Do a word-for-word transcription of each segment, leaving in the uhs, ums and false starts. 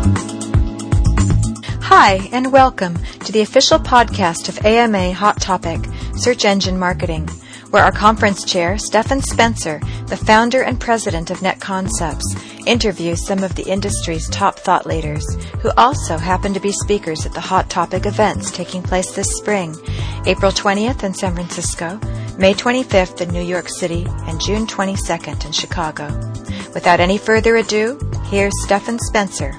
Hi, and welcome to the official podcast of A M A Hot Topic, Search Engine Marketing, where our conference chair, Stephan Spencer, the founder and president of NetConcepts, interviews some of the industry's top thought leaders, who also happen to be speakers at the Hot Topic events taking place this spring, April twentieth in San Francisco, May twenty-fifth in New York City, and June twenty-second in Chicago. Without any further ado, here's Stephan Spencer.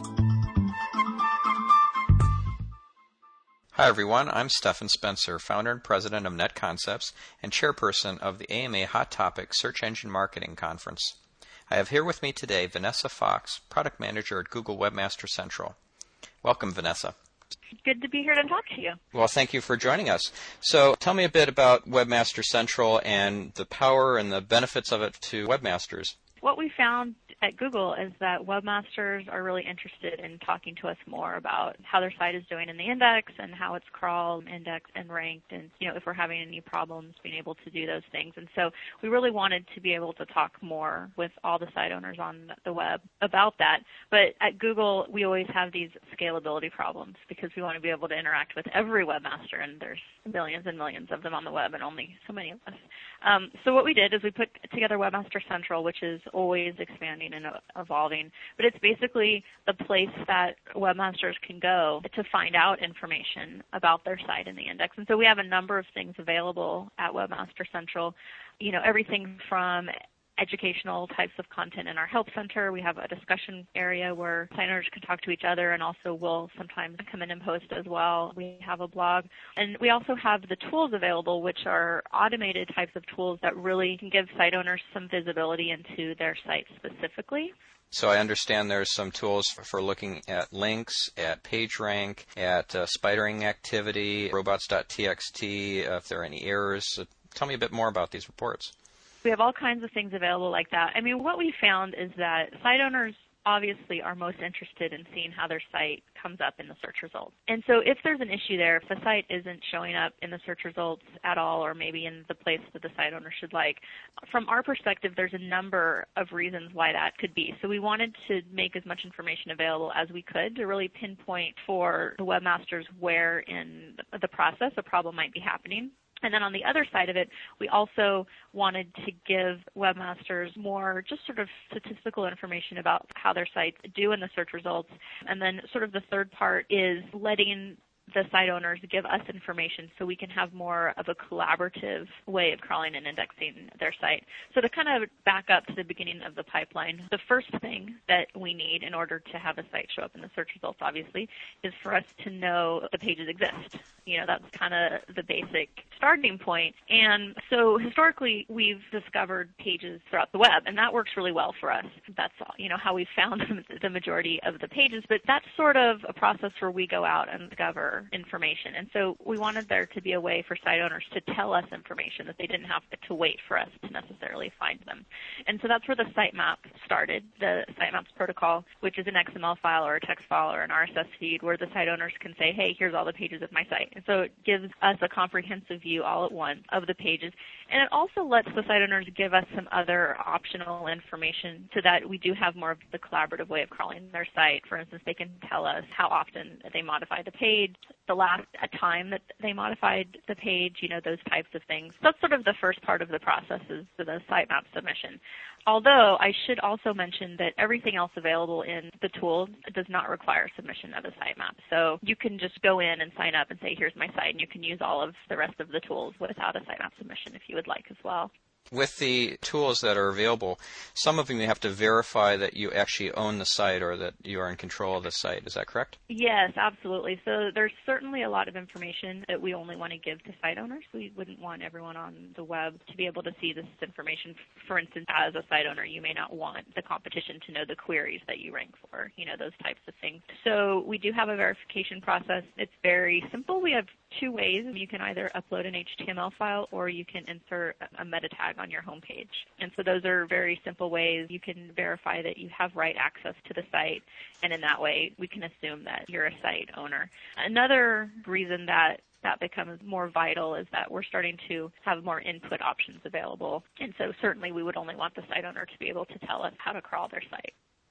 Hi everyone, I'm Stephan Spencer, founder and president of NetConcepts and chairperson of the A M A Hot Topic Search Engine Marketing Conference. I have here with me today Vanessa Fox, product manager at Google Webmaster Central. Welcome, Vanessa. Good to be here to talk to you. Well, thank you for joining us. So tell me a bit about Webmaster Central and the power and the benefits of it to webmasters. What we found at Google is that webmasters are really interested in talking to us more about how their site is doing in the index and how it's crawled, indexed, and ranked, and you know if we're having any problems, being able to do those things. And so we really wanted to be able to talk more with all the site owners on the web about that. But at Google, we always have these scalability problems because we want to be able to interact with every webmaster, and there's millions and millions of them on the web and only so many of us. Um, so what we did is we put together Webmaster Central, which is always expanding and evolving, but it's basically the place that webmasters can go to find out information about their site in the index. And so we have a number of things available at Webmaster Central, you know, everything from educational types of content in our help center. We have a discussion area where site owners can talk to each other and also will sometimes come in and post as well. We have a blog. And we also have the tools available, which are automated types of tools that really can give site owners some visibility into their site specifically. So I understand there's some tools for looking at links, at PageRank, at uh, spidering activity, robots dot t x t, uh, if there are any errors. So tell me a bit more about these reports. We have all kinds of things available like that. I mean, what we found is that site owners obviously are most interested in seeing how their site comes up in the search results. And so if there's an issue there, if the site isn't showing up in the search results at all or maybe in the place that the site owner should like, from our perspective, there's a number of reasons why that could be. So we wanted to make as much information available as we could to really pinpoint for the webmasters where in the process a problem might be happening. And then on the other side of it, we also wanted to give webmasters more just sort of statistical information about how their sites do in the search results. And then sort of the third part is letting the site owners give us information so we can have more of a collaborative way of crawling and indexing their site. So to kind of back up to the beginning of the pipeline, the first thing that we need in order to have a site show up in the search results, obviously, is for us to know the pages exist. You know, that's kind of the basic starting point. And so historically, we've discovered pages throughout the web, and that works really well for us. That's, you know, how we've found the majority of the pages. But that's sort of a process where we go out and discover information. And so we wanted there to be a way for site owners to tell us information that they didn't have to wait for us to necessarily find them. And so that's where the sitemap started, the sitemaps protocol, which is an X M L file or a text file or an R S S feed where the site owners can say, hey, here's all the pages of my site. And so it gives us a comprehensive view all at once of the pages. And it also lets the site owners give us some other optional information so that we do have more of the collaborative way of crawling their site. For instance, they can tell us how often they modify the page, the last time that they modified the page, you know, those types of things. That's sort of the first part of the process is the sitemap submission. Although I should also mention that everything else available in the tool does not require submission of a sitemap. So you can just go in and sign up and say, here's my site, and you can use all of the rest of the tools without a sitemap submission if you would like as well. With the tools that are available, some of them you have to verify that you actually own the site or that you are in control of the site. Is that correct? Yes, absolutely. So there's certainly a lot of information that we only want to give to site owners. We wouldn't want everyone on the web to be able to see this information. For instance, as a site owner, you may not want the competition to know the queries that you rank for, you know, those types of things. So we do have a verification process. It's very simple. We have two ways. You can either upload an H T M L file or you can insert a meta tag on your home page. And so those are very simple ways you can verify that you have right access to the site, and in that way we can assume that you're a site owner. Another reason that that becomes more vital is that we're starting to have more input options available. And so certainly we would only want the site owner to be able to tell us how to crawl their site.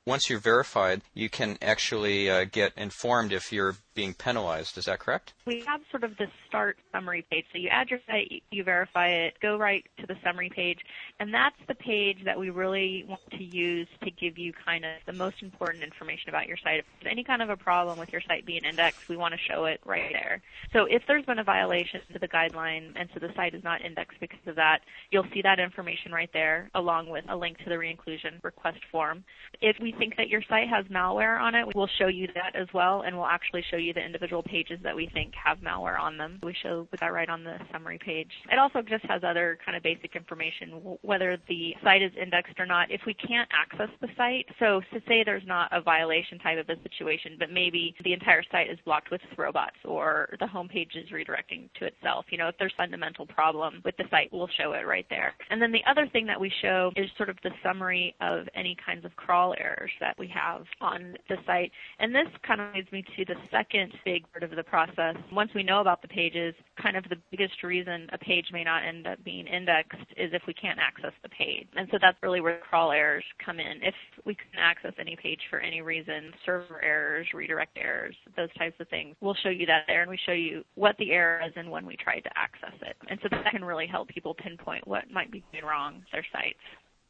once you're verified, you can actually uh, get informed if you're being penalized. Is that correct? We have sort of the start summary page. So you add your site, you verify it, go right to the summary page, and that's the page that we really want to use to give you kind of the most important information about your site. If there's any kind of a problem with your site being indexed, we want to show it right there. So if there's been a violation to the guideline and so the site is not indexed because of that, you'll see that information right there along with a link to the reinclusion request form. If we think that your site has malware on it, we'll show you that as well, and we'll actually show you the individual pages that we think have malware on them. We show that right on the summary page. It also just has other kind of basic information, whether the site is indexed or not. If we can't access the site, so to say there's not a violation type of a situation, but maybe the entire site is blocked with robots or the home page is redirecting to itself. You know, if there's fundamental problem with the site, we'll show it right there. And then the other thing that we show is sort of the summary of any kinds of crawl errors that we have on the site. And this kind of leads me to the second big part of the process. Once we know about the pages, kind of the biggest reason a page may not end up being indexed is if we can't access the page. And so that's really where crawl errors come in. If we can access any page for any reason, server errors, redirect errors, those types of things, we'll show you that there, and we show you what the error is and when we tried to access it. And so that can really help people pinpoint what might be going wrong with their sites.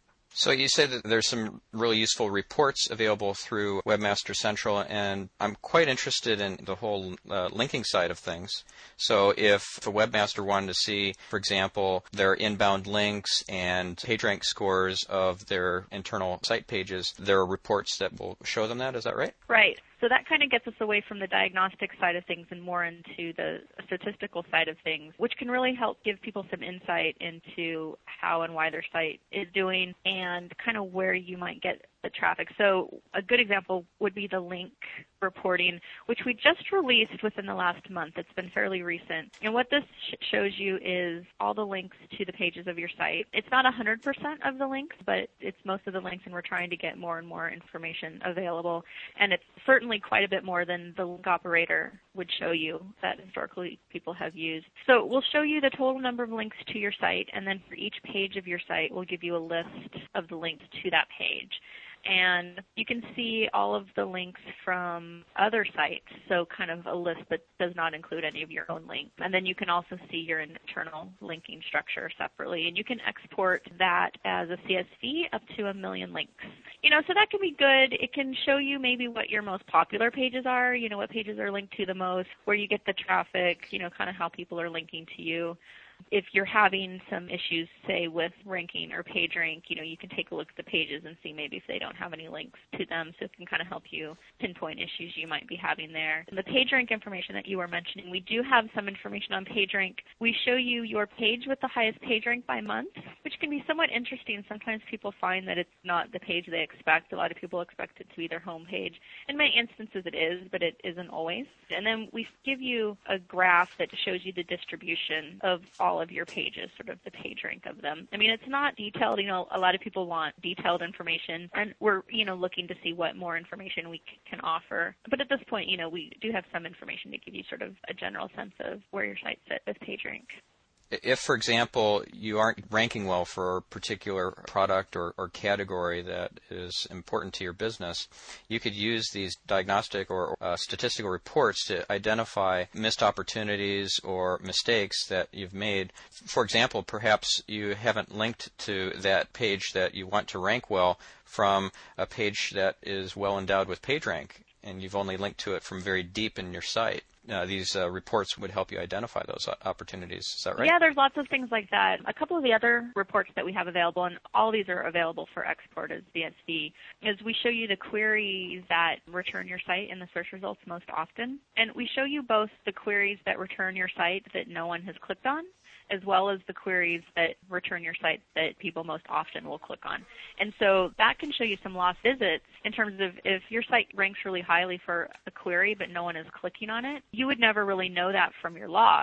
So you say that there's some really useful reports available through Webmaster Central, and I'm quite interested in the whole uh, linking side of things. So if a webmaster wanted to see, for example, their inbound links and PageRank scores of their internal site pages, there are reports that will show them that. Is that right? Right. So that kind of gets us away from the diagnostic side of things and more into the statistical side of things, which can really help give people some insight into how and why their site is doing and kind of where you might get the traffic. So a good example would be the link reporting, which we just released within the last month. It's been fairly recent. And what this sh- shows you is all the links to the pages of your site. It's not one hundred percent of the links, but it's most of the links, and we're trying to get more and more information available. And it's certainly quite a bit more than the link operator would show you that historically people have used. So we'll show you the total number of links to your site, and then for each page of your site, we'll give you a list of the links to that page. And you can see all of the links from other sites, so kind of a list that does not include any of your own links. And then you can also see your internal linking structure separately. And you can export that as a C S V up to a million links. You know, so that can be good. It can show you maybe what your most popular pages are, you know, what pages are linked to the most, where you get the traffic, you know, kind of how people are linking to you. If you're having some issues, say, with ranking or PageRank, you know, you can take a look at the pages and see maybe if they don't have any links to them, so it can kind of help you pinpoint issues you might be having there. And the PageRank information that you were mentioning, we do have some information on PageRank. We show you your page with the highest PageRank by month, which can be somewhat interesting. Sometimes people find that it's not the page they expect. A lot of people expect it to be their home page. In many instances it is, but it isn't always. And then we give you a graph that shows you the distribution of all all of your pages, sort of the page rank of them. I mean, it's not detailed. You know, a lot of people want detailed information, and we're, you know, looking to see what more information we c- can offer. But at this point, you know, we do have some information to give you sort of a general sense of where your site sits with PageRank. If, for example, you aren't ranking well for a particular product or, or category that is important to your business, you could use these diagnostic or uh, statistical reports to identify missed opportunities or mistakes that you've made. For example, perhaps you haven't linked to that page that you want to rank well from a page that is well endowed with PageRank, and you've only linked to it from very deep in your site. Uh, these uh, reports would help you identify those opportunities. Is that right? Yeah, there's lots of things like that. A couple of the other reports that we have available, and all these are available for export as C S V, is we show you the queries that return your site in the search results most often. And we show you both the queries that return your site that no one has clicked on, as well as the queries that return your site that people most often will click on. And so that can show you some lost visits in terms of if your site ranks really highly for a query but no one is clicking on it, you would never really know that from your logs.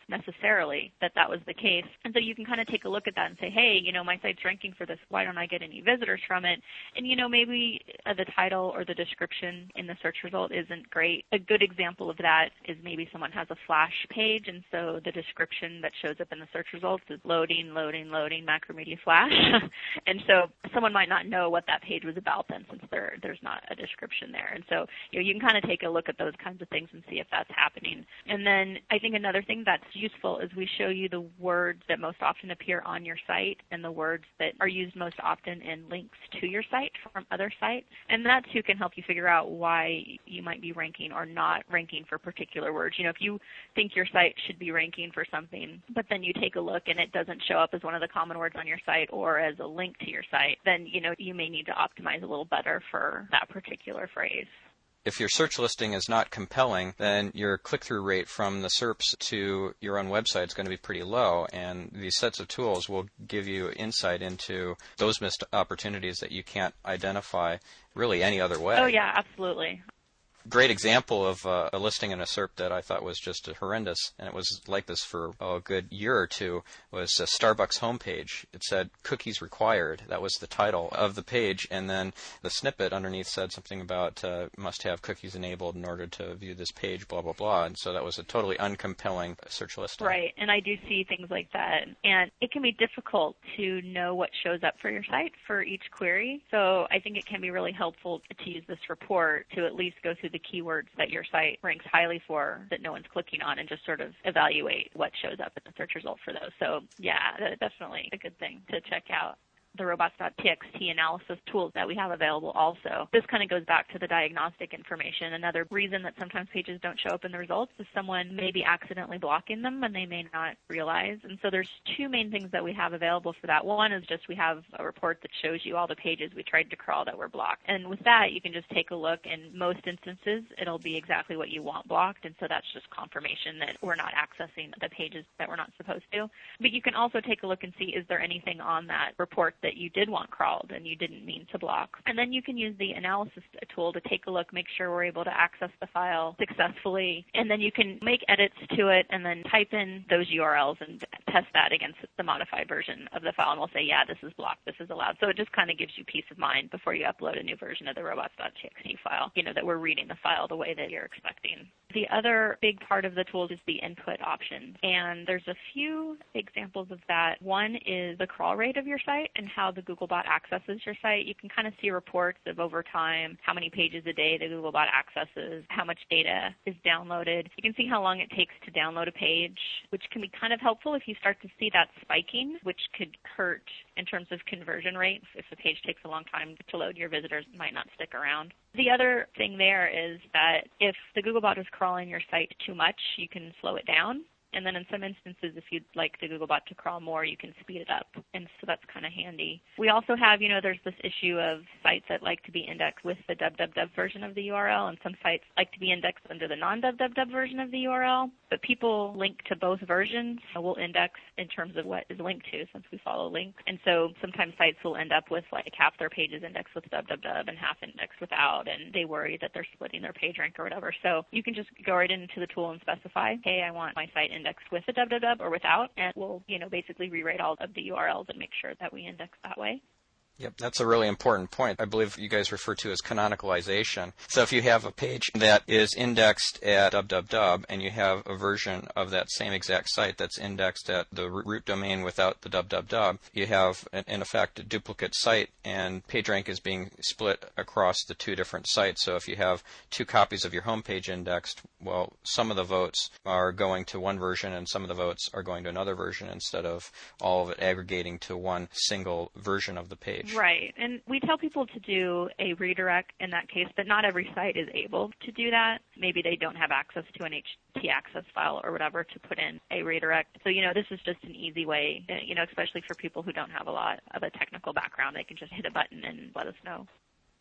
necessarily that that was the case. And so you can kind of take a look at that and say, hey, you know, my site's ranking for this. Why don't I get any visitors from it? And, you know, maybe uh, the title or the description in the search result isn't great. A good example of that is maybe someone has a Flash page, and so the description that shows up in the search results is loading, loading, loading, Macromedia Flash. And so someone might not know what that page was about then, since there there's not a description there. And so, you know, you can kind of take a look at those kinds of things and see if that's happening. And then I think another thing that's useful is we show you the words that most often appear on your site and the words that are used most often in links to your site from other sites. And that too can help you figure out why you might be ranking or not ranking for particular words. You know, if you think your site should be ranking for something, but then you take a look and it doesn't show up as one of the common words on your site or as a link to your site, then, you know, you may need to optimize a little better for that particular phrase. If your search listing is not compelling, then your click-through rate from the S E R Ps to your own website is going to be pretty low, and these sets of tools will give you insight into those missed opportunities that you can't identify really any other way. Oh, yeah, absolutely. Great example of uh, a listing in a S E R P that I thought was just horrendous, and it was like this for oh, a good year or two, was a Starbucks homepage. It said cookies required. That was the title of the page, and then the snippet underneath said something about uh, must have cookies enabled in order to view this page, blah, blah, blah. And so that was a totally uncompelling search listing. Right, and I do see things like that. And it can be difficult to know what shows up for your site for each query. So I think it can be really helpful to use this report to at least go through the keywords that your site ranks highly for that no one's clicking on and just sort of evaluate what shows up in the search result for those. So yeah, definitely a good thing to check out. The robots dot t x t analysis tools that we have available also. This kind of goes back to the diagnostic information. Another reason that sometimes pages don't show up in the results is someone may be accidentally blocking them and they may not realize. And so there's two main things that we have available for that. One is just we have a report that shows you all the pages we tried to crawl that were blocked. And with that, you can just take a look. In most instances, it'll be exactly what you want blocked. And so that's just confirmation that we're not accessing the pages that we're not supposed to. But you can also take a look and see, is there anything on that report that you did want crawled and you didn't mean to block. And then you can use the analysis tool to take a look, make sure we're able to access the file successfully. And then you can make edits to it and then type in those U R Ls and test that against the modified version of the file. And we'll say, yeah, this is blocked, this is allowed. So it just kind of gives you peace of mind before you upload a new version of the robots dot t x t file, you know, that we're reading the file the way that you're expecting. The other big part of the tool is the input option. And there's a few examples of that. One is the crawl rate of your site and how the Googlebot accesses your site. You can kind of see reports of over time, how many pages a day the Googlebot accesses, how much data is downloaded. You can see how long it takes to download a page, which can be kind of helpful if you start to see that spiking, which could hurt in terms of conversion rate. If the page takes a long time to load, your visitors might not stick around. The other thing there is that if the Googlebot is crawling your site too much, you can slow it down. And then in some instances, if you'd like the Googlebot to crawl more, you can speed it up. And so that's kind of handy. We also have, you know, there's this issue of sites that like to be indexed with the www version of the U R L, and some sites like to be indexed under the non-www version of the U R L. But people link to both versions. We'll index in terms of what is linked to, since we follow links. And so sometimes sites will end up with like half their pages indexed with www and half indexed without, and they worry that they're splitting their page rank or whatever. So you can just go right into the tool and specify, hey, I want my site indexed with the www or without, and we'll, you know, basically rewrite all of the U R Ls and make sure that we index that way. Yep, that's a really important point. I believe you guys refer to as canonicalization. So if you have a page that is indexed at www and you have a version of that same exact site that's indexed at the root domain without the www, you have, in effect, a duplicate site, and PageRank is being split across the two different sites. So if you have two copies of your homepage indexed, well, some of the votes are going to one version and some of the votes are going to another version, instead of all of it aggregating to one single version of the page. Right. And we tell people to do a redirect in that case, but not every site is able to do that. Maybe they don't have access to an H T access file or whatever to put in a redirect. So, you know, this is just an easy way, you know, especially for people who don't have a lot of a technical background. They can just hit a button and let us know.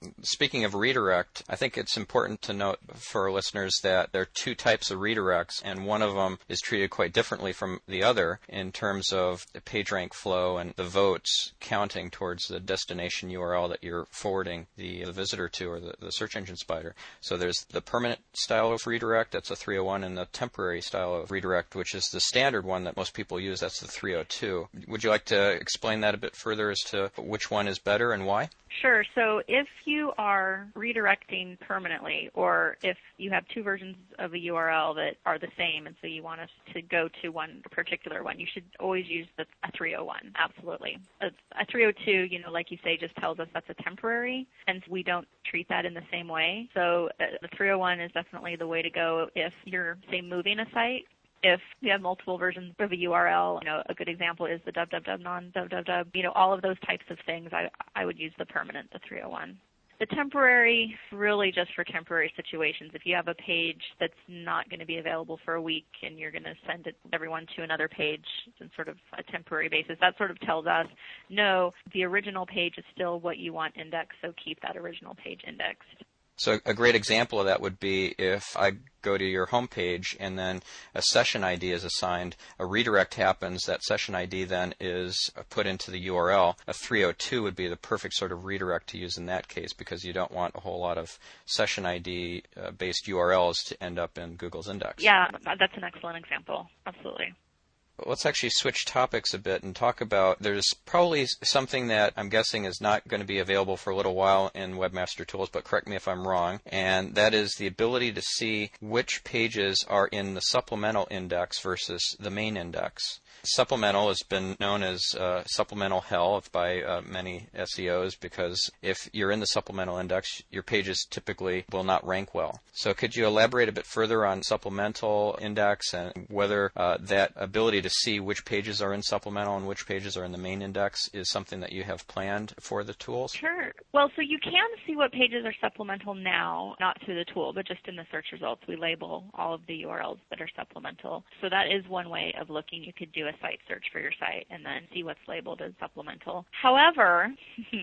Speaking of redirect, I think it's important to note for our listeners that there are two types of redirects, and one of them is treated quite differently from the other in terms of the PageRank flow and the votes counting towards the destination U R L that you're forwarding the, the visitor to, or the, the search engine spider. So there's the permanent style of redirect, that's a three oh one, and the temporary style of redirect, which is the standard one that most people use, that's the three oh two. Would you like to explain that a bit further as to which one is better and why? Sure. So if you are redirecting permanently, or if you have two versions of a U R L that are the same, and so you want us to go to one particular one, you should always use the a three oh one. Absolutely. A, a three oh two, you know, like you say, just tells us that's a temporary, and we don't treat that in the same way. So uh, the three oh one is definitely the way to go if you're, say, moving a site. If you have multiple versions of a U R L, you know, a good example is the www, non-www, you know, all of those types of things, I, I would use the permanent, the three oh one. The temporary, really just for temporary situations. If you have a page that's not going to be available for a week and you're going to send it, everyone to another page on sort of a temporary basis, that sort of tells us, no, the original page is still what you want indexed, so keep that original page indexed. So a great example of that would be if I go to your home page and then a session I D is assigned, a redirect happens, that session I D then is put into the U R L. A three oh two would be the perfect sort of redirect to use in that case because you don't want a whole lot of session I D uh, based U R Ls to end up in Google's index. Yeah, that's an excellent example. Absolutely. Let's actually switch topics a bit and talk about, there's probably something that I'm guessing is not going to be available for a little while in Webmaster Tools, but correct me if I'm wrong, and that is the ability to see which pages are in the supplemental index versus the main index. Supplemental has been known as uh, supplemental hell by uh, many S E Os because if you're in the supplemental index, your pages typically will not rank well. So could you elaborate a bit further on supplemental index and whether uh, that ability to see which pages are in supplemental and which pages are in the main index is something that you have planned for the tools? Sure. Well, so you can see what pages are supplemental now, not through the tool, but just in the search results. We label all of the U R Ls that are supplemental. So that is one way of looking. You could do a site search for your site and then see what's labeled as supplemental. However,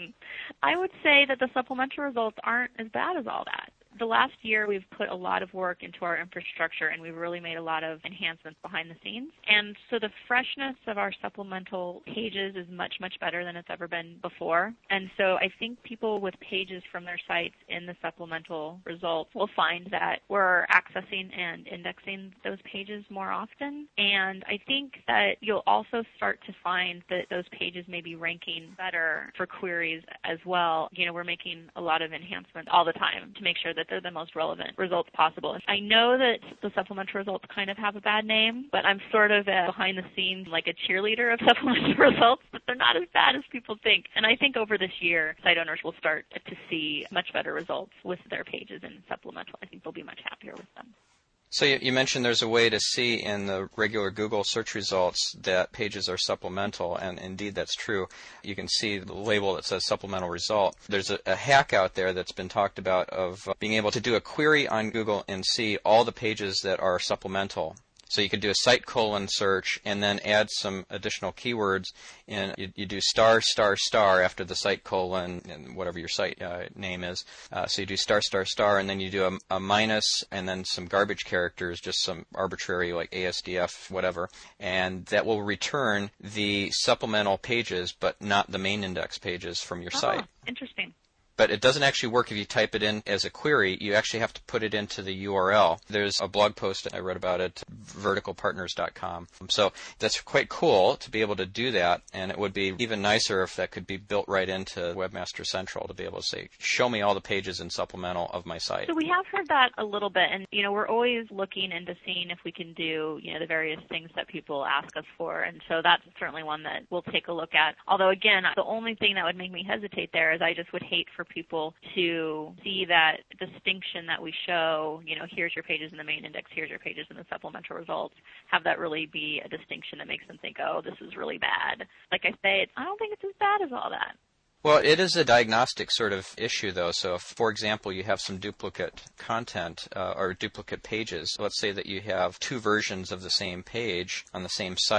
I would say that the supplemental results aren't as bad as all that. The last year, we've put a lot of work into our infrastructure, and we've really made a lot of enhancements behind the scenes. And so the freshness of our supplemental pages is much, much better than it's ever been before. And so I think people with pages from their sites in the supplemental results will find that we're accessing and indexing those pages more often. And I think that you'll also start to find that those pages may be ranking better for queries as well. You know, we're making a lot of enhancements all the time to make sure that they're the most relevant results possible. I know that the supplemental results kind of have a bad name, but I'm sort of uh, behind the scenes like a cheerleader of supplemental results, but they're not as bad as people think. And I think over this year, site owners will start to see much better results with their pages in supplemental. I think they'll be much happier with them. So you mentioned there's a way to see in the regular Google search results that pages are supplemental, and indeed that's true. You can see the label that says supplemental result. There's a, a hack out there that's been talked about of being able to do a query on Google and see all the pages that are supplemental. So you could do a site colon search and then add some additional keywords. And you, you do star, star, star after the site colon and whatever your site uh, name is. Uh, so you do star, star, star, and then you do a, a minus and then some garbage characters, just some arbitrary like A S D F, whatever. And that will return the supplemental pages, but not the main index pages from your oh, site. Interesting. But it doesn't actually work if you type it in as a query. You actually have to put it into the U R L. There's a blog post I wrote about it, vertical partners dot com. So that's quite cool to be able to do that, and it would be even nicer if that could be built right into Webmaster Central to be able to say, show me all the pages in supplemental of my site. So we have heard that a little bit, and you know, we're always looking into seeing if we can do, you know, the various things that people ask us for, and so that's certainly one that we'll take a look at. Although again, the only thing that would make me hesitate there is I just would hate for people to see that distinction that we show, you know, here's your pages in the main index, here's your pages in the supplemental results, have that really be a distinction that makes them think, oh, this is really bad. Like I say, I don't think it's as bad as all that. Well, it is a diagnostic sort of issue, though. So if, for example, you have some duplicate content uh, or duplicate pages, let's say that you have two versions of the same page on the same site,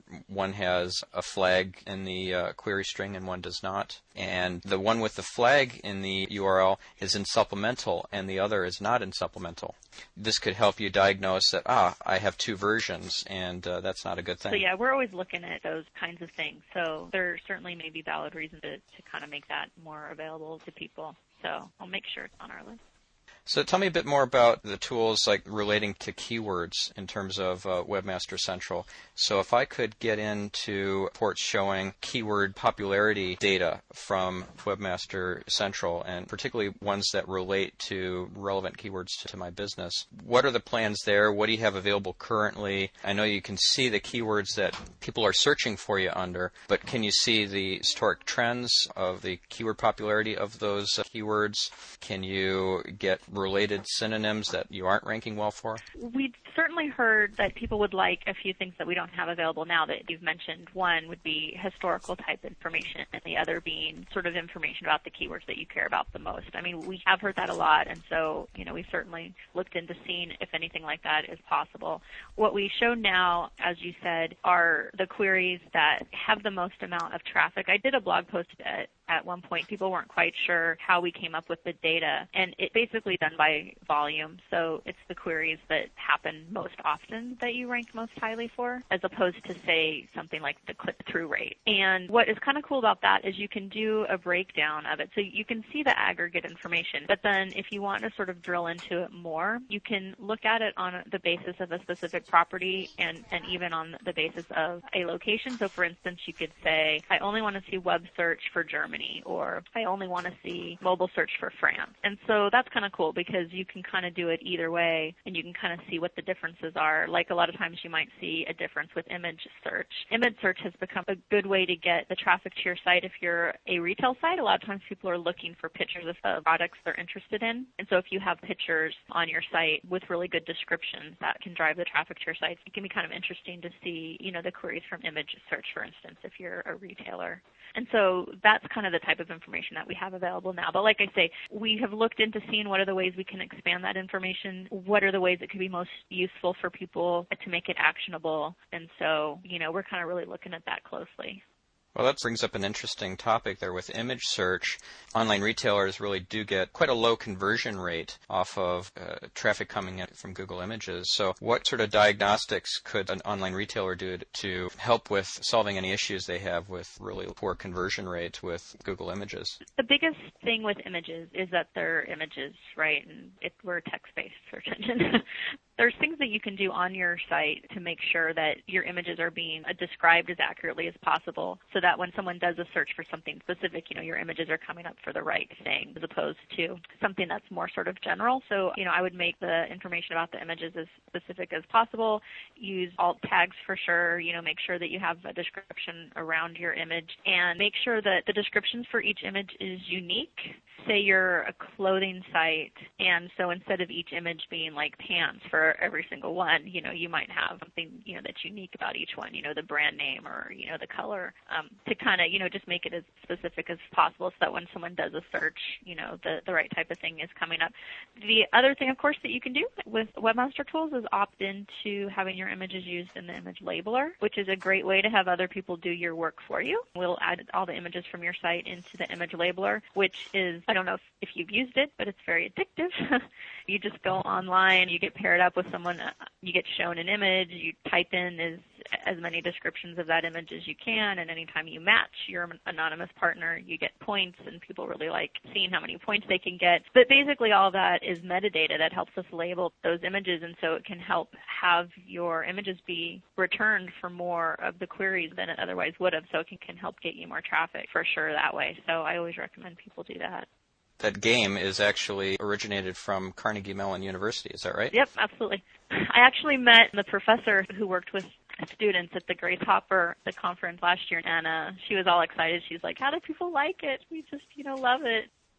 one has a flag in the uh, query string and one does not. And the one with the flag in the U R L is in supplemental and the other is not in supplemental. This could help you diagnose that, ah, I have two versions, and uh, that's not a good thing. So, yeah, we're always looking at those kinds of things. So there certainly may be valid reason to, to kind of make that more available to people. So I'll make sure it's on our list. So tell me a bit more about the tools like relating to keywords in terms of uh, Webmaster Central. So if I could get into reports showing keyword popularity data from Webmaster Central, and particularly ones that relate to relevant keywords to, to my business, what are the plans there? What do you have available currently? I know you can see the keywords that people are searching for you under, but can you see the historic trends of the keyword popularity of those uh, keywords? Can you get related synonyms that you aren't ranking well for? We've certainly heard that people would like a few things that we don't have available now that you've mentioned. One would be historical type information, and the other being sort of information about the keywords that you care about the most. I mean, we have heard that a lot, and so, you know, we've certainly looked into seeing if anything like that is possible. What we show now, as you said, are the queries that have the most amount of traffic. I did a blog post at At one point, people weren't quite sure how we came up with the data, and it's basically done by volume. So it's the queries that happen most often that you rank most highly for, as opposed to, say, something like the click-through rate. And what is kind of cool about that is you can do a breakdown of it. So you can see the aggregate information, but then if you want to sort of drill into it more, you can look at it on the basis of a specific property and, and even on the basis of a location. So, for instance, you could say, I only want to see web search for Germany, or I only want to see mobile search for France. And so that's kind of cool because you can kind of do it either way, and you can kind of see what the differences are. Like a lot of times you might see a difference with image search. Image search has become a good way to get the traffic to your site if you're a retail site. A lot of times people are looking for pictures of the products they're interested in. And so if you have pictures on your site with really good descriptions, that can drive the traffic to your site. It can be kind of interesting to see, you know, the queries from image search, for instance, if you're a retailer. And so that's kind of the type of information that we have available now. But like I say, we have looked into seeing what are the ways we can expand that information, what are the ways it could be most useful for people to make it actionable. And so, you know, we're kind of really looking at that closely. Well, that brings up an interesting topic there with image search. Online retailers really do get quite a low conversion rate off of uh, traffic coming in from Google Images. So what sort of diagnostics could an online retailer do to help with solving any issues they have with really poor conversion rates with Google Images? The biggest thing with images is that they're images, right? And if we're a text-based search engine. There's things that you can do on your site to make sure that your images are being described as accurately as possible so that when someone does a search for something specific, you know, your images are coming up for the right thing as opposed to something that's more sort of general. So, you know, I would make the information about the images as specific as possible. Use alt tags for sure. You know, make sure that you have a description around your image and make sure that the descriptions for each image is unique. Say you're a clothing site, and so instead of each image being like pants for every single one, you know, you might have something, you know, that's unique about each one, you know, the brand name or, you know, the color, um, to kind of, you know, just make it as specific as possible so that when someone does a search, you know, the, the right type of thing is coming up. The other thing, of course, that you can do with Webmaster Tools is opt into having your images used in the image labeler, which is a great way to have other people do your work for you. We'll add all the images from your site into the image labeler, which is, I don't know if, if you've used it, but it's very addictive. You just go online, you get paired up with someone, you get shown an image, you type in as, as many descriptions of that image as you can, and anytime you match your anonymous partner, you get points, and people really like seeing how many points they can get. But basically all that is metadata that helps us label those images, and so it can help have your images be returned for more of the queries than it otherwise would have, so it can, can help get you more traffic for sure that way. So I always recommend people do that. That game is actually originated from Carnegie Mellon University, is that right? Yep, absolutely. I actually met the professor who worked with students at the Grace Hopper the conference last year, and uh, she was all excited. She was like, how do people like it? We just, you know, love it.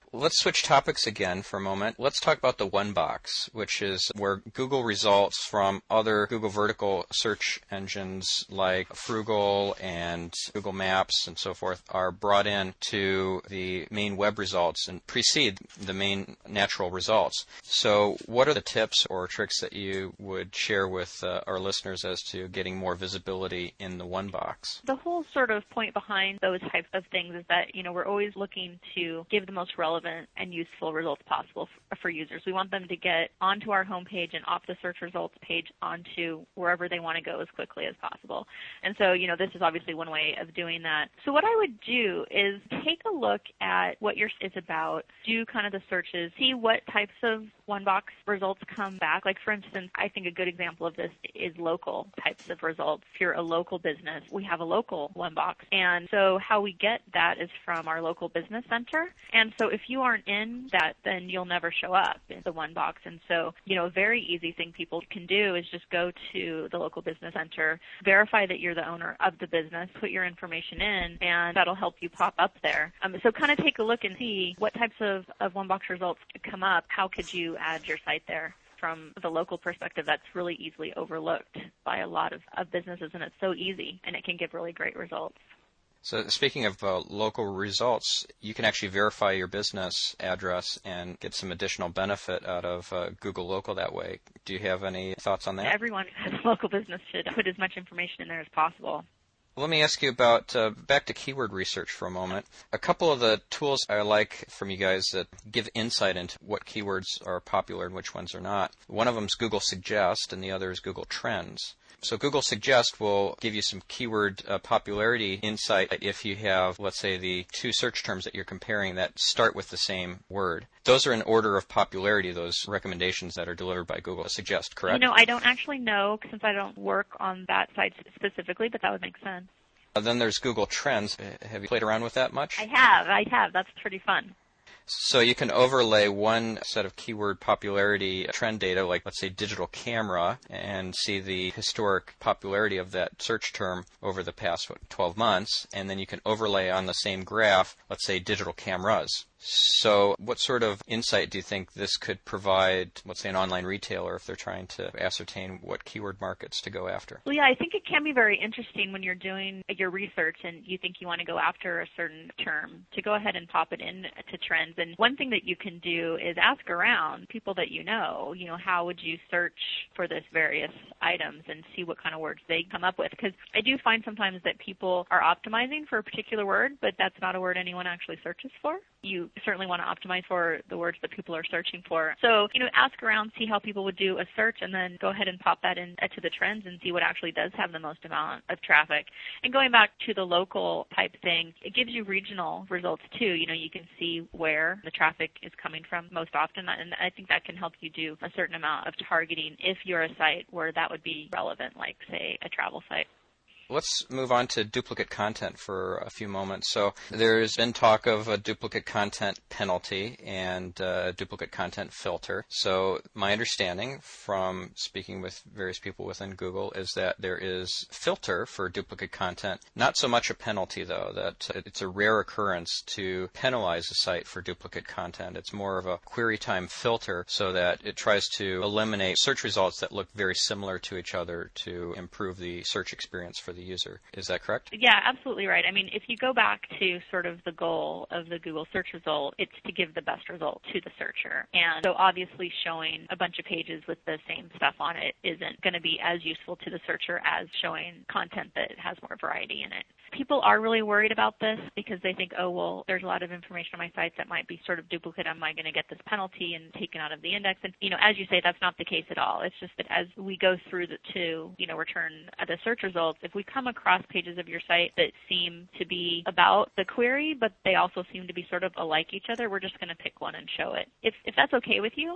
Let's switch topics again for a moment. Let's talk about the one box, which is where Google results from other Google vertical search engines like Frugal and Google Maps and so forth are brought in to the main web results and precede the main natural results. So what are the tips or tricks that you would share with uh, our listeners as to getting more visibility in the one box? The whole sort of point behind those types of things is that, you know, we're always looking to give the most relevant and useful results possible f- for users. We want them to get onto our homepage and off the search results page onto wherever they want to go as quickly as possible. And so, you know, this is obviously one way of doing that. So what I would do is take a look at what your site is about, do kind of the searches, see what types of one-box results come back. Like, for instance, I think a good example of this is local types of results. If you're a local business, we have a local one-box. And so how we get that is from our local business center. And so if you aren't in that, then you'll never show up in the one box. And so, you know, a very easy thing people can do is just go to the local business center, verify that you're the owner of the business, put your information in, and that'll help you pop up there. Um, so kind of take a look and see what types of, of one box results could come up. How could you add your site there? From the local perspective, that's really easily overlooked by a lot of, of businesses, and it's so easy, and it can give really great results. So speaking of uh, local results, you can actually verify your business address and get some additional benefit out of uh, Google Local that way. Do you have any thoughts on that? Everyone who has a local business should put as much information in there as possible. Let me ask you about, uh, back to keyword research for a moment. A couple of the tools I like from you guys that give insight into what keywords are popular and which ones are not. One of them is Google Suggest, and the other is Google Trends. So Google Suggest will give you some keyword uh, popularity insight if you have, let's say, the two search terms that you're comparing that start with the same word. Those are in order of popularity, those recommendations that are delivered by Google Suggest, correct? You know, I don't actually know since I don't work on that site specifically, but that would make sense. Uh, then there's Google Trends. Have you played around with that much? I have. I have. That's pretty fun. So you can overlay one set of keyword popularity trend data, like let's say digital camera, and see the historic popularity of that search term over the past what, twelve months, and then you can overlay on the same graph, let's say digital cameras. So what sort of insight do you think this could provide, let's say, an online retailer if they're trying to ascertain what keyword markets to go after? Well, yeah, I think it can be very interesting when you're doing your research and you think you want to go after a certain term to go ahead and pop it in to trends. And one thing that you can do is ask around people that you know, you know, how would you search for this various items and see what kind of words they come up with. Because I do find sometimes that people are optimizing for a particular word, but that's not a word anyone actually searches for. You certainly want to optimize for the words that people are searching for. So, you know, ask around, see how people would do a search, and then go ahead and pop that into the trends and see what actually does have the most amount of traffic. And going back to the local type thing, it gives you regional results too. You know, you can see where the traffic is coming from most often, and I think that can help you do a certain amount of targeting if you're a site where that would be relevant, like, say, a travel site. Let's move on to duplicate content for a few moments. So there's been talk of a duplicate content penalty and a duplicate content filter. So my understanding from speaking with various people within Google is that there is filter for duplicate content, not so much a penalty though, that it's a rare occurrence to penalize a site for duplicate content. It's more of a query time filter so that it tries to eliminate search results that look very similar to each other to improve the search experience for the user. Is that correct? Yeah, absolutely right. I mean, if you go back to sort of the goal of the Google search result, it's to give the best result to the searcher. And so obviously showing a bunch of pages with the same stuff on it isn't going to be as useful to the searcher as showing content that has more variety in it. People are really worried about this because they think, oh, well, there's a lot of information on my site that might be sort of duplicate. Am I going to get this penalty and taken out of the index? And, you know, as you say, that's not the case at all. It's just that as we go through the to, you know, return the search results, if we come across pages of your site that seem to be about the query, but they also seem to be sort of alike each other, we're just going to pick one and show it. If if that's okay with you,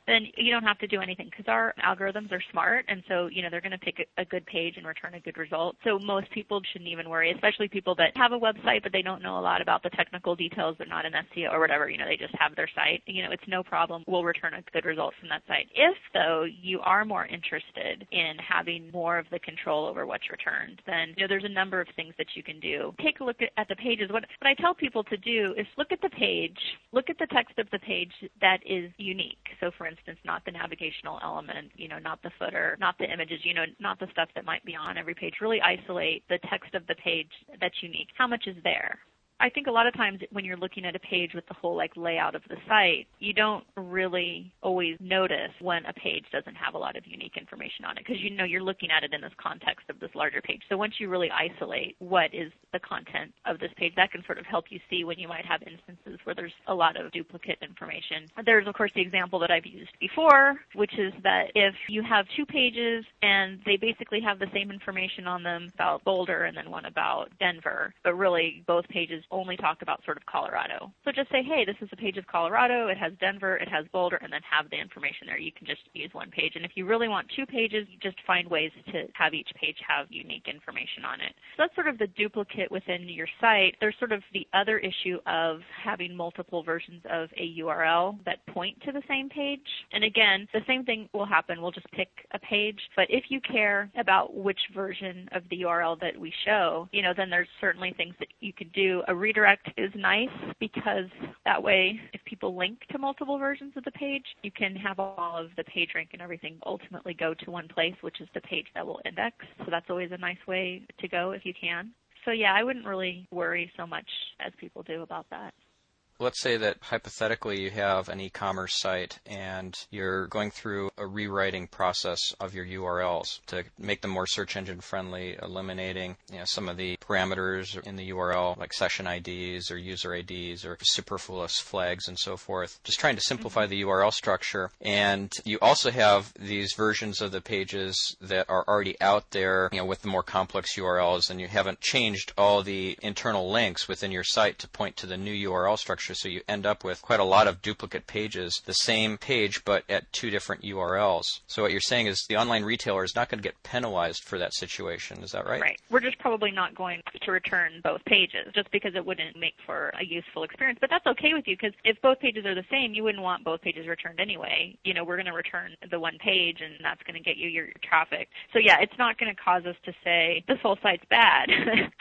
then you don't have to do anything because our algorithms are smart, and so, you know, they're going to pick a, a good page and return a good result. So most people shouldn't even worry, especially people that have a website but they don't know a lot about the technical details. They're not an S E O or whatever. You know, they just have their site. You know, it's no problem. We'll return a good result from that site. If, though, you are more interested in having more of the control over what's returned, then, you know, there's a number of things that you can do. Take a look at, at the pages. What, what I tell people to do is look at the page, look at the text of the page that is unique. So, for instance, not the navigational element, you know, not the footer, not the images, you know, not the stuff that might be on every page. Really isolate the text of the page that's unique. How much is there? I think a lot of times when you're looking at a page with the whole like layout of the site, you don't really always notice when a page doesn't have a lot of unique information on it because you know you're looking at it in this context of this larger page. So once you really isolate what is the content of this page, that can sort of help you see when you might have instances where there's a lot of duplicate information. There's, of course, the example that I've used before, which is that if you have two pages and they basically have the same information on them about Boulder and then one about Denver, but really both pages only talk about sort of Colorado. So just say, hey, this is a page of Colorado, it has Denver, it has Boulder, and then have the information there. You can just use one page. And if you really want two pages, you just find ways to have each page have unique information on it. So that's sort of the duplicate within your site. There's sort of the other issue of having multiple versions of a U R L that point to the same page. And again, the same thing will happen. We'll just pick a page. But if you care about which version of the U R L that we show, you know, then there's certainly things that you could do. A redirect is nice because that way if people link to multiple versions of the page, you can have all of the page rank and everything ultimately go to one place, which is the page that will index. So that's always a nice way to go if you can. So yeah, I wouldn't really worry so much as people do about that. Let's say that hypothetically you have an e-commerce site and you're going through a rewriting process of your U R Ls to make them more search engine friendly, eliminating, you know, some of the parameters in the U R L like session I Ds or user I Ds or superfluous flags and so forth. Just trying to simplify the U R L structure. And you also have these versions of the pages that are already out there, you know, with the more complex U R Ls, and you haven't changed all the internal links within your site to point to the new U R L structure. So you end up with quite a lot of duplicate pages, the same page but at two different U R Ls. So what you're saying is the online retailer is not going to get penalized for that situation. Is that right? Right. We're just probably not going to return both pages just because it wouldn't make for a useful experience. But that's okay with you because if both pages are the same, you wouldn't want both pages returned anyway. You know, we're going to return the one page and that's going to get you your, your traffic. So yeah, it's not going to cause us to say this whole site's bad.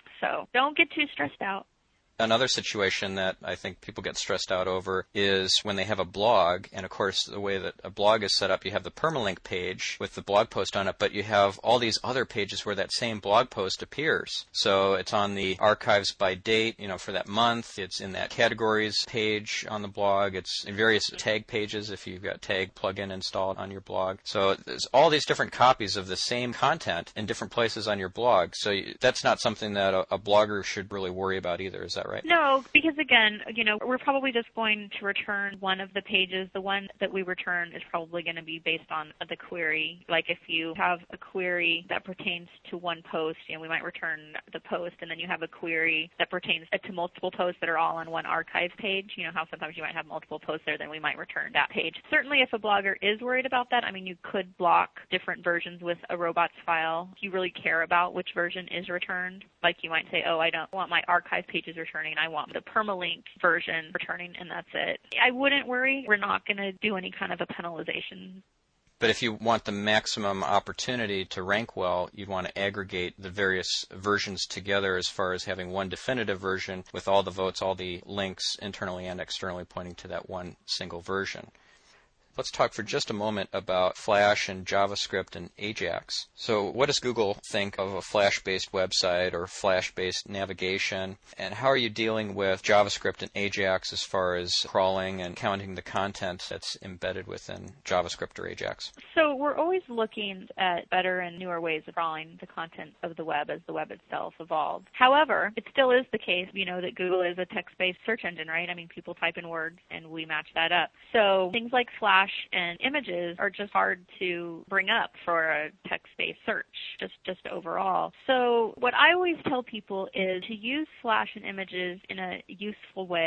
So don't get too stressed out. Another situation that I think people get stressed out over is when they have a blog, and of course the way that a blog is set up, you have the permalink page with the blog post on it, but you have all these other pages where that same blog post appears. So it's on the archives by date, you know, for that month. It's in that categories page on the blog. It's in various tag pages if you've got tag plugin installed on your blog. So there's all these different copies of the same content in different places on your blog. So that's not something that a, a blogger should really worry about either. Is that right? No, because again, you know, we're probably just going to return one of the pages. The one that we return is probably going to be based on the query. Like if you have a query that pertains to one post, you know, we might return the post, and then you have a query that pertains to multiple posts that are all on one archive page. You know how sometimes you might have multiple posts there, then we might return that page. Certainly if a blogger is worried about that, I mean, you could block different versions with a robots file. If you really care about which version is returned, like you might say, oh, I don't want my archive pages returning, and I want the permalink version returning, and that's it. I wouldn't worry. We're not going to do any kind of a penalization. But if you want the maximum opportunity to rank well, you'd want to aggregate the various versions together as far as having one definitive version with all the votes, all the links internally and externally pointing to that one single version. Let's talk for just a moment about Flash and JavaScript and Ajax. So what does Google think of a Flash-based website or Flash-based navigation? And how are you dealing with JavaScript and Ajax as far as crawling and counting the content that's embedded within JavaScript or Ajax? So we're always looking at better and newer ways of crawling the content of the web as the web itself evolves. However, it still is the case, you know, that Google is a text-based search engine, right? I mean, people type in words and we match that up. So things like Flash and images are just hard to bring up for a text-based search, just, just overall. So what I always tell people is to use Flash and images in a useful way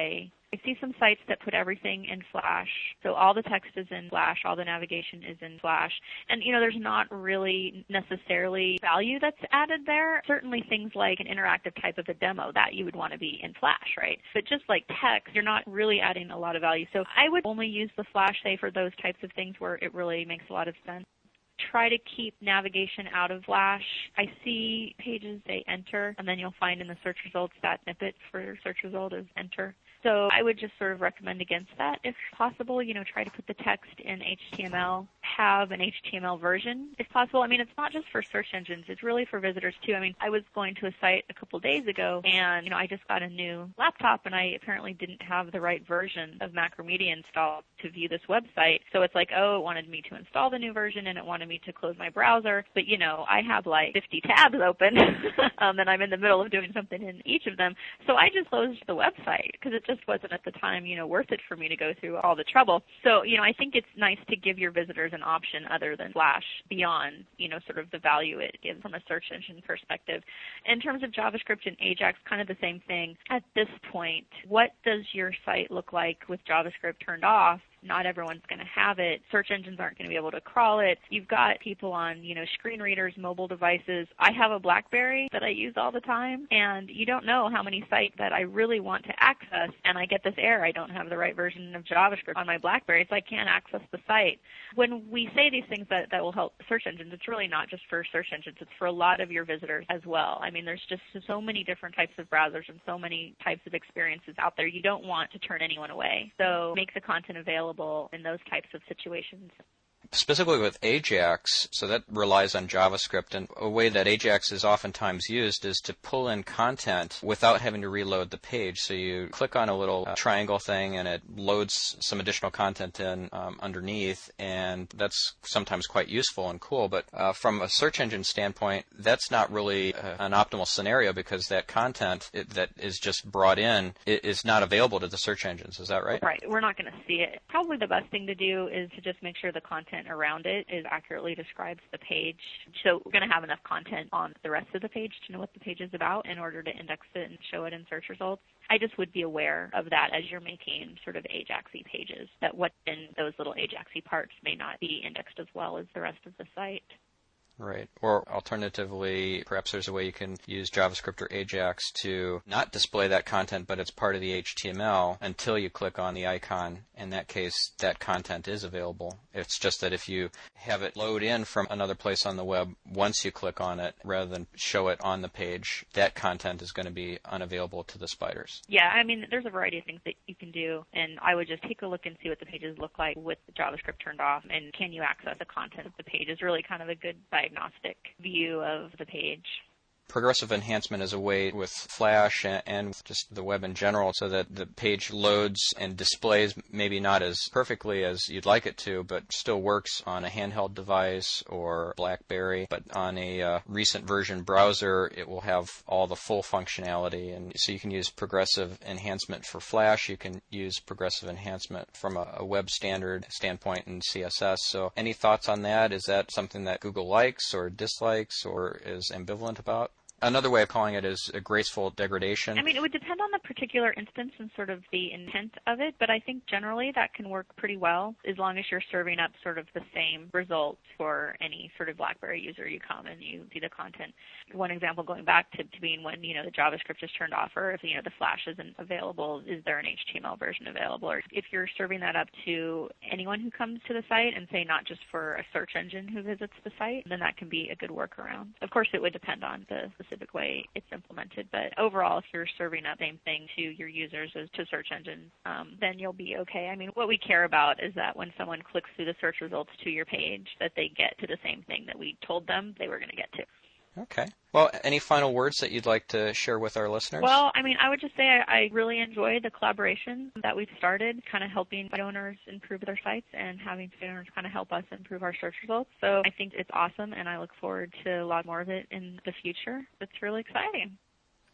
I see some sites that put everything in Flash. So all the text is in Flash, all the navigation is in Flash. And, you know, there's not really necessarily value that's added there. Certainly things like an interactive type of a demo, that you would want to be in Flash, right? But just like text, you're not really adding a lot of value. So I would only use the Flash, say, for those types of things where it really makes a lot of sense. Try to keep navigation out of Flash. I see pages say enter, and then you'll find in the search results that snippet for search result is enter. So I would just sort of recommend against that if possible. You know, try to put the text in H T M L, have an H T M L version if possible. I mean, it's not just for search engines. It's really for visitors too. I mean, I was going to a site a couple days ago, and, you know, I just got a new laptop, and I apparently didn't have the right version of Macromedia installed to view this website. So it's like, oh, it wanted me to install the new version, and it wanted me to close my browser. But, you know, I have like fifty tabs open, um, and I'm in the middle of doing something in each of them. So I just closed the website because it just wasn't at the time, you know, worth it for me to go through all the trouble. So, you know, I think it's nice to give your visitors an option other than Flash beyond, you know, sort of the value it gives from a search engine perspective. In terms of JavaScript and Ajax, kind of the same thing. At this point, what does your site look like with JavaScript turned off? Not everyone's going to have it. Search engines aren't going to be able to crawl it. You've got people on, you know, screen readers, mobile devices. I have a BlackBerry that I use all the time, and you don't know how many sites that I really want to access, and I get this error. I don't have the right version of JavaScript on my BlackBerry, so I can't access the site. When we say these things that, that will help search engines, it's really not just for search engines. It's for a lot of your visitors as well. I mean, there's just so many different types of browsers and so many types of experiences out there. You don't want to turn anyone away. So make the content available in those types of situations. Specifically with Ajax, so that relies on JavaScript, and a way that Ajax is oftentimes used is to pull in content without having to reload the page. So you click on a little uh, triangle thing, and it loads some additional content in um, underneath, and that's sometimes quite useful and cool. But uh, from a search engine standpoint, that's not really uh, an optimal scenario, because that content it, that is just brought in it is not available to the search engines. Is that right? Right. We're not going to see it. Probably the best thing to do is to just make sure the content around it is accurately describes the page. So we're going to have enough content on the rest of the page to know what the page is about in order to index it and show it in search results. I just would be aware of that as you're making sort of Ajax-y pages, that what's in those little Ajax-y parts may not be indexed as well as the rest of the site. Right. Or alternatively, perhaps there's a way you can use JavaScript or Ajax to not display that content, but it's part of the H T M L until you click on the icon. In that case, that content is available. It's just that if you have it load in from another place on the web, once you click on it, rather than show it on the page, that content is going to be unavailable to the spiders. Yeah, I mean, there's a variety of things that you can do, and I would just take a look and see what the pages look like with the JavaScript turned off, and can you access the content of the page is really kind of a good diagnostic view of the page. Progressive enhancement is a way with Flash and just the web in general so that the page loads and displays maybe not as perfectly as you'd like it to, but still works on a handheld device or BlackBerry. But on a uh, recent version browser, it will have all the full functionality. And so you can use progressive enhancement for Flash. You can use progressive enhancement from a, a web standard standpoint in C S S. So any thoughts on that? Is that something that Google likes or dislikes or is ambivalent about? Another way of calling it is a graceful degradation. I mean, it would depend on the particular instance and sort of the intent of it, but I think generally that can work pretty well as long as you're serving up sort of the same result for any sort of BlackBerry user you come and you see the content. One example going back to, to being when, you know, the JavaScript is turned off or if, you know, the Flash isn't available, is there an H T M L version available? Or if you're serving that up to anyone who comes to the site and say not just for a search engine who visits the site, then that can be a good workaround. Of course, it would depend on the specific way it's implemented, but overall, if you're serving up the same thing to your users as to search engines, um, then you'll be okay. I mean, what we care about is that when someone clicks through the search results to your page, that they get to the same thing that we told them they were going to get to. Okay. Well, any final words that you'd like to share with our listeners? Well, I mean, I would just say I, I really enjoy the collaboration that we've started, kind of helping site owners improve their sites and having site owners kind of help us improve our search results. So I think it's awesome, and I look forward to a lot more of it in the future. It's really exciting.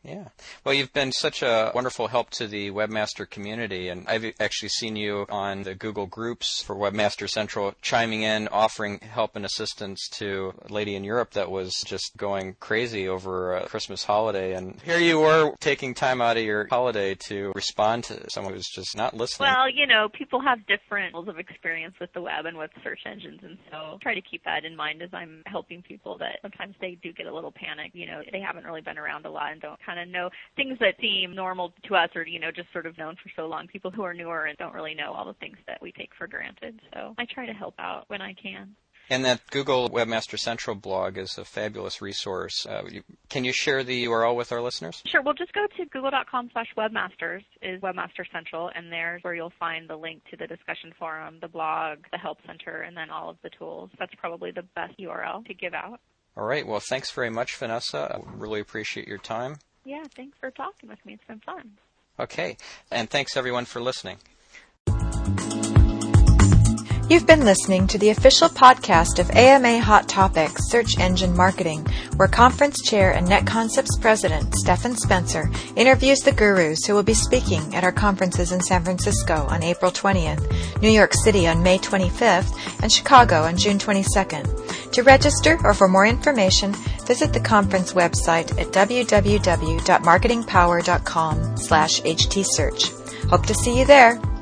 Yeah. Well, you've been such a wonderful help to the Webmaster community, and I've actually seen you on the Google Groups for Webmaster Central chiming in, offering help and assistance to a lady in Europe that was just going crazy over a Christmas holiday. And here you were taking time out of your holiday to respond to someone who's just not listening. Well, you know, people have different levels of experience with the web and with search engines, and so try to keep that in mind as I'm helping people that sometimes they do get a little panicked. You know, they haven't really been around a lot and don't kind of know things that seem normal to us, or, you know, just sort of known for so long. People who are newer and don't really know all the things that we take for granted. So I try to help out when I can. And that Google Webmaster Central blog is a fabulous resource. Uh, you, can you share the U R L with our listeners? Sure. Well, just go to google.com slash webmasters is Webmaster Central, and there's where you'll find the link to the discussion forum, the blog, the help center, and then all of the tools. That's probably the best U R L to give out. All right. Well, thanks very much, Vanessa. I really appreciate your time. Yeah, thanks for talking with me. It's been fun. Okay. And thanks, everyone, for listening. You've been listening to the official podcast of A M A Hot Topics Search Engine Marketing, where Conference Chair and NetConcepts President Stephan Spencer interviews the gurus who will be speaking at our conferences in San Francisco on April twentieth, New York City on May twenty-fifth, and Chicago on June twenty-second. To register or for more information, visit the conference website at w w w dot marketing power dot com slash h t search. Hope to see you there.